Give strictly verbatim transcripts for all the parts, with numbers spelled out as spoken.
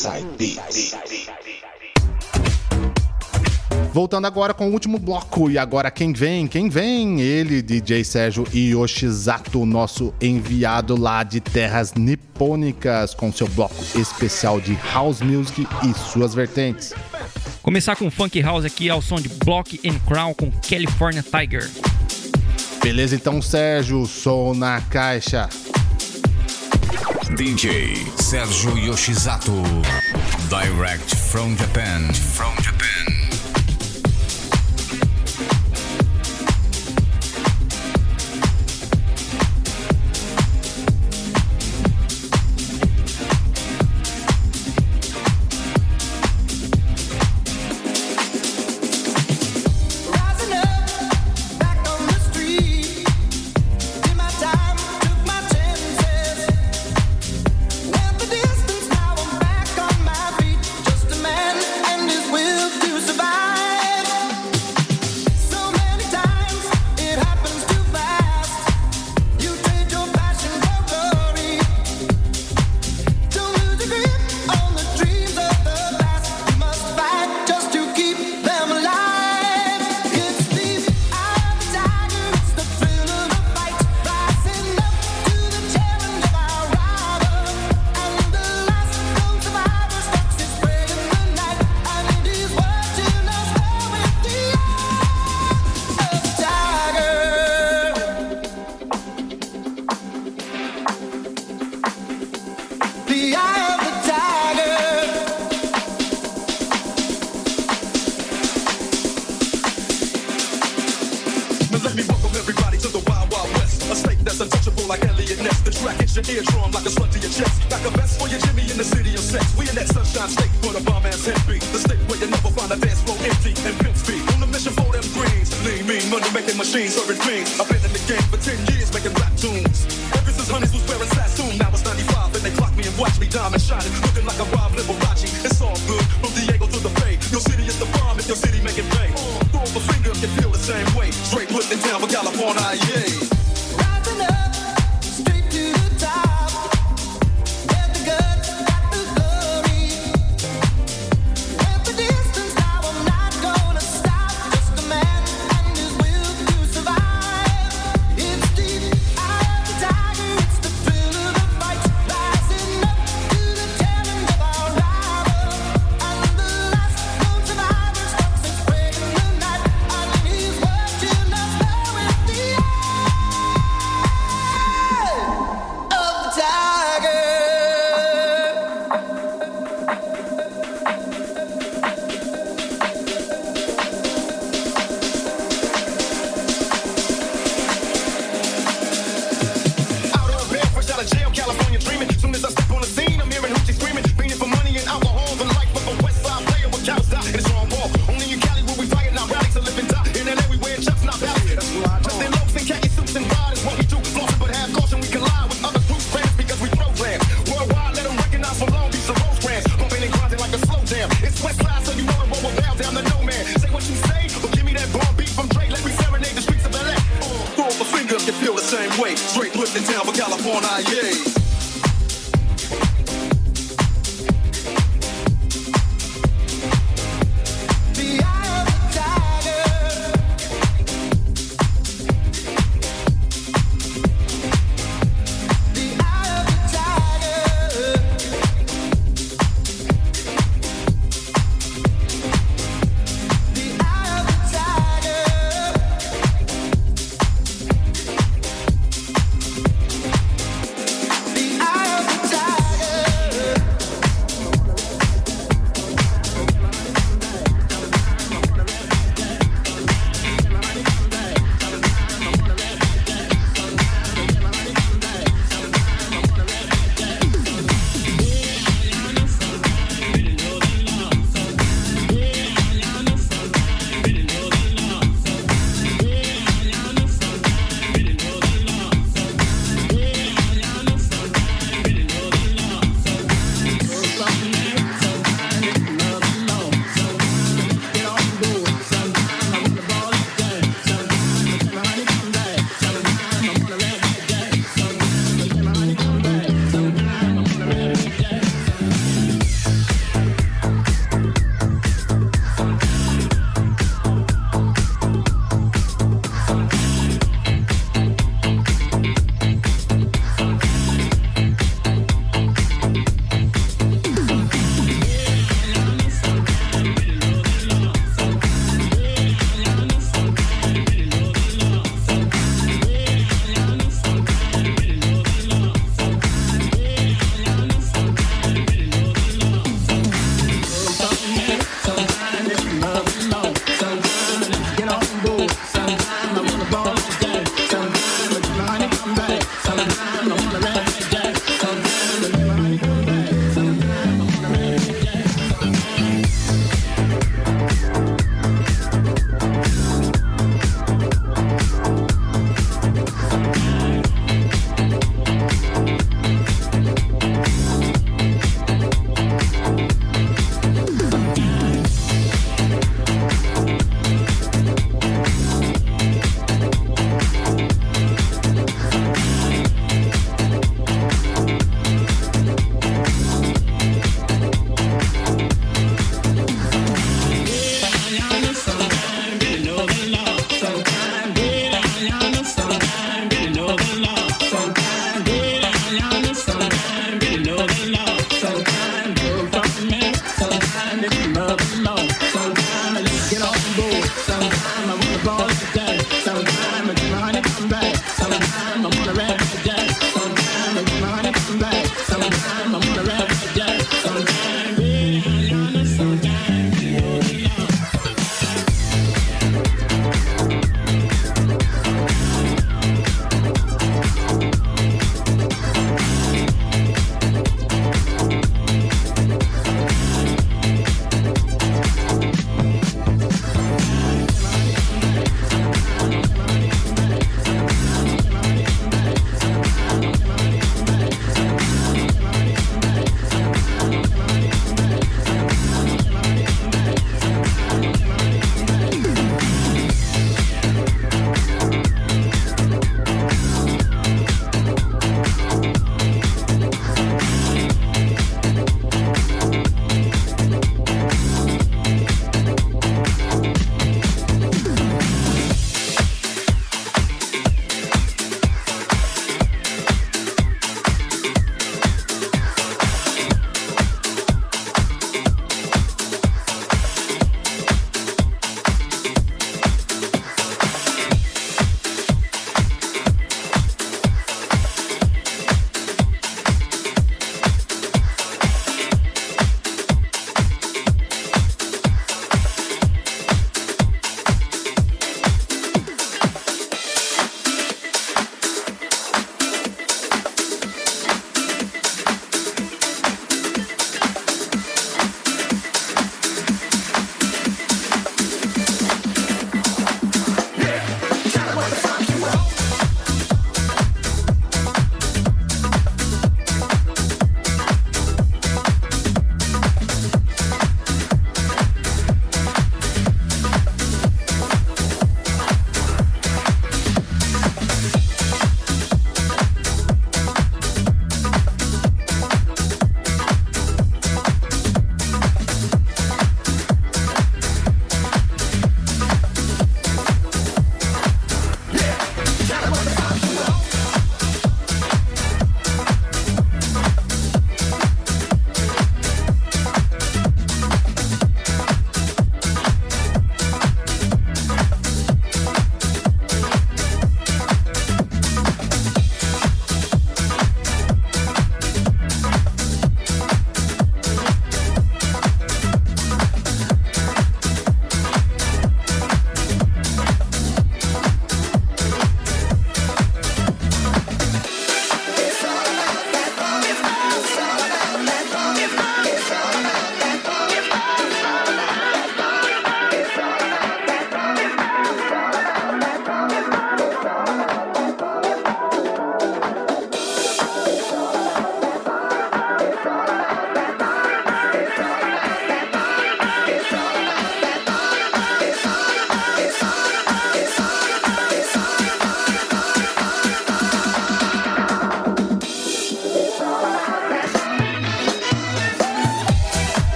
Inside Beats. Voltando agora com o último bloco. E agora quem vem? Quem vem? Ele, D J Sérgio Yoshizato, nosso enviado lá de terras nipônicas, com seu bloco especial de House Music e suas vertentes. Começar com Funk House aqui ao som de Block and Crown com California Tiger. Beleza, então, Sérgio, som na caixa. D J Sérgio Yoshizato, direct from Japan. From Japan.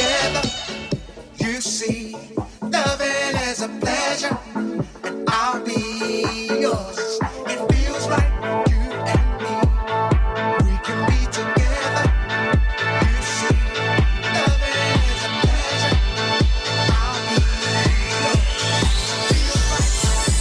together, you see, loving is a pleasure, and I'll be yours. It feels right, you and me. We can be together, you see, loving is a pleasure, and I'll be yours. Feels right.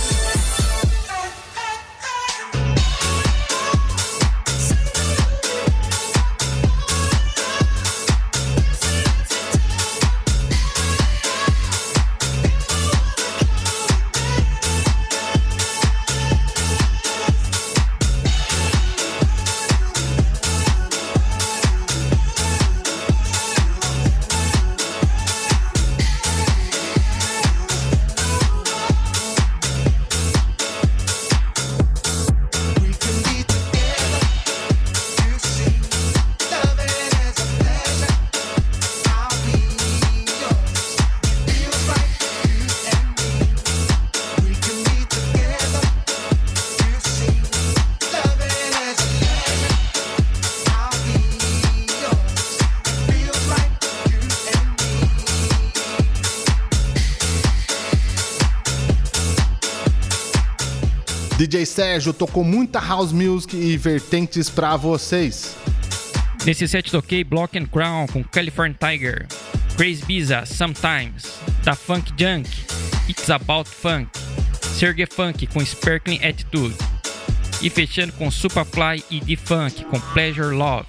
We can be together, you see, loving is a pleasure, I'll be yours. It feels right, you and me. We can be together, you see, loving is a pleasure, I'll be yours. It feels right, you and me. D J Sérgio tocou muita house music e vertentes pra vocês. Nesse set toquei Block and Crown com California Tiger, Crazy Biza, Sometimes, Da Funk Junk, It's About Funk, Sergey Funk com Sparkling Attitude e fechando com Superfly e D-Funk com Pleasure Love.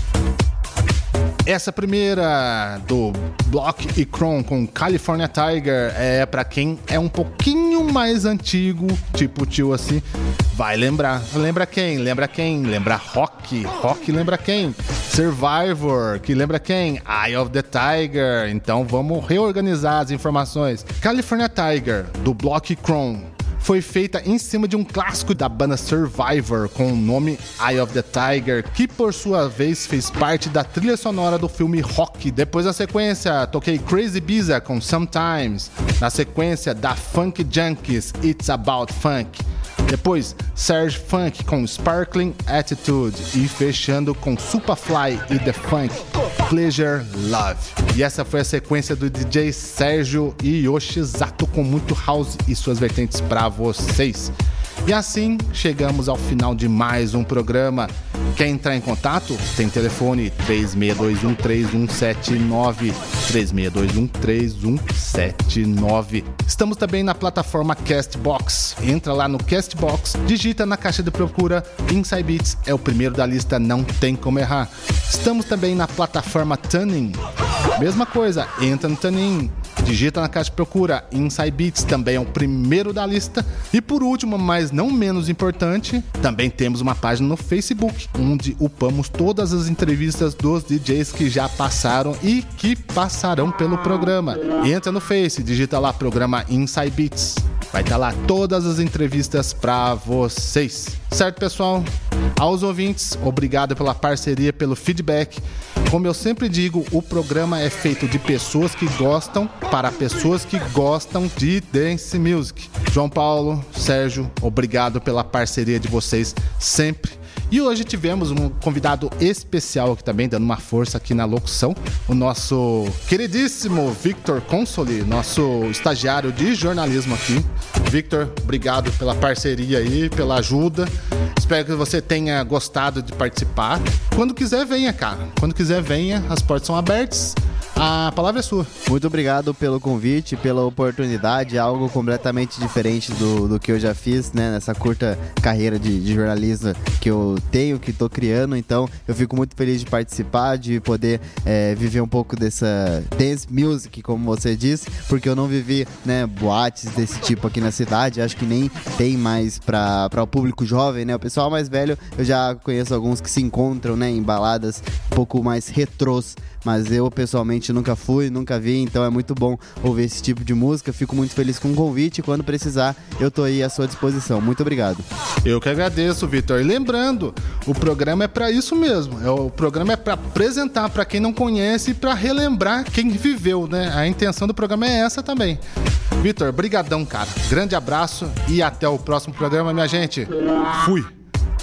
Essa primeira do Block e Crown com California Tiger é pra quem é um pouquinho mais antigo, tipo tio assim, vai lembrar. Lembra quem? Lembra quem? Lembra Rock. Rock lembra quem? Survivor, que lembra quem? Eye of the Tiger. Então vamos reorganizar as informações. California Tiger, do Block e Crown, foi feita em cima de um clássico da banda Survivor com o nome Eye of the Tiger, que por sua vez fez parte da trilha sonora do filme Rock. Depois na sequência, toquei Crazy Biza com Sometimes. Na sequência, Da Funk Junkies, It's About Funk. Depois, Serge Funk com Sparkling Attitude. E fechando com Superfly e The Funk, Pleasure Love. E essa foi a sequência do D J Sérgio e Yoshizato com muito house e suas vertentes pra vocês. E assim chegamos ao final de mais um programa. Quer entrar em contato? Tem telefone três seis dois um três um sete nove, três seis dois um três um sete nove. Estamos também na plataforma Castbox. Entra lá no Castbox, digita na caixa de procura Inside Beats, é o primeiro da lista, não tem como errar. Estamos também na plataforma Tunin. Mesma coisa, entra no Tunin, digita na caixa de procura Inside Beats, também é o primeiro da lista. E por último, mas não menos importante, também temos uma página no Facebook, onde upamos todas as entrevistas dos D Js que já passaram e que passarão pelo programa. Entra no Face, digita lá programa Inside Beats. Vai estar lá todas as entrevistas pra vocês. Certo, pessoal? Aos ouvintes, obrigado pela parceria, pelo feedback. Como eu sempre digo, o programa é feito de pessoas que gostam para pessoas que gostam de dance music. João Paulo, Sérgio, obrigado pela parceria de vocês sempre. E hoje tivemos um convidado especial aqui também, dando uma força aqui na locução, o nosso queridíssimo Victor Consoli, nosso estagiário de jornalismo aqui. Victor, obrigado pela parceria aí, pela ajuda. Espero que você tenha gostado de participar. Quando quiser, venha, cara. Quando quiser, venha. As portas são abertas. A palavra é sua. Muito obrigado pelo convite, pela oportunidade, algo completamente diferente do, do que eu já fiz, né, nessa curta carreira de, de jornalismo que eu tenho, que tô criando. Então eu fico muito feliz de participar, de poder é, viver um pouco dessa dance music, como você disse, porque eu não vivi, né, boates desse tipo aqui na cidade. Acho que nem tem mais para o público jovem, né? O pessoal mais velho, eu já conheço alguns que se encontram, né, em baladas um pouco mais retrôs, mas eu pessoalmente nunca fui, nunca vi, então é muito bom ouvir esse tipo de música. Fico muito feliz com o convite e quando precisar eu tô aí à sua disposição. Muito obrigado. Eu que agradeço, Vitor. E lembrando, o programa é pra isso mesmo. É, o programa é pra apresentar pra quem não conhece e pra relembrar quem viveu, né? A intenção do programa é essa também. Vitor, brigadão, cara. Grande abraço e até o próximo programa, minha gente. Fui.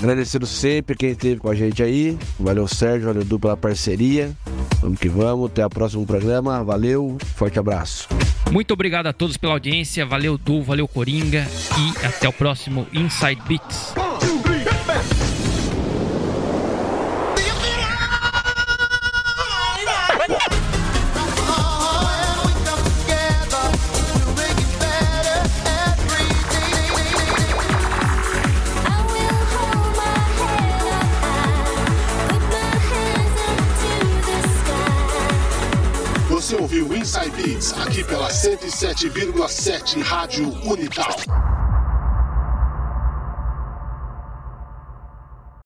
Agradecendo sempre quem esteve com a gente aí. Valeu, Sérgio, valeu, Edu, pela parceria. Vamos que vamos, até o próximo programa. Valeu, forte abraço. Muito obrigado a todos pela audiência. Valeu, Du, valeu, Coringa. E até o próximo Inside Beats. Você ouviu Inside Beats aqui pela cento e sete vírgula sete Rádio Unital.